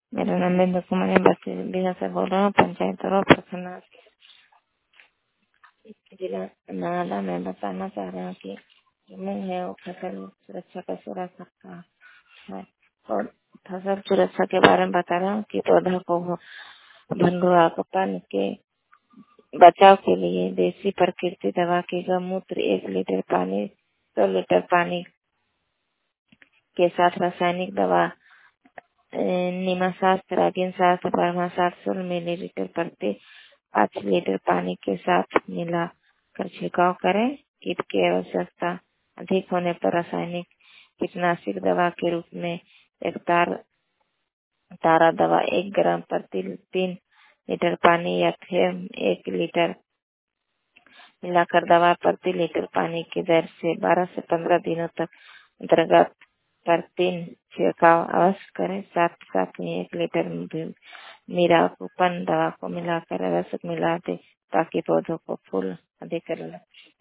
मेरा नाम बिंदु कुमार है, बस्ती बिहार से बोल रहा हूँ। पंचायत और प्रखंड जिला नाला में बताना चाह रहा हूँ कि मूंग है वो फसल सुरक्षा कैसे रख सकता है। और फसल सुरक्षा के बारे में बता रहा हूँ कि पौधा को भंडुआ कपन के बचाव के लिए देसी प्रकृति दवा की गौमूत्र 1 लीटर पानी 100 लीटर पानी के साथ रासायनिक दवा निमाशास्त्र रागिन शास्त्र परमाशास्त्र 16 मिलीलीटर प्रति 5 लीटर पानी के साथ मिला कर छिड़काव करें। कीट की आवश्यकता अधिक होने पर रासायनिक कीटनाशक दवा के रूप में एक तारा दवा 1 ग्राम प्रति 3 लीटर पानी या फिर 1 लीटर मिलाकर दवा प्रति लीटर पानी की दर से 12 से 15 दिनों तक अंतर्गत प्रति छिड़काव अवश्य करें। साथ साथ में 1 लीटर मीराकुपन दवा को मिलाकर आवश्यक मिला दे ताकि पौधों को फूल अधिक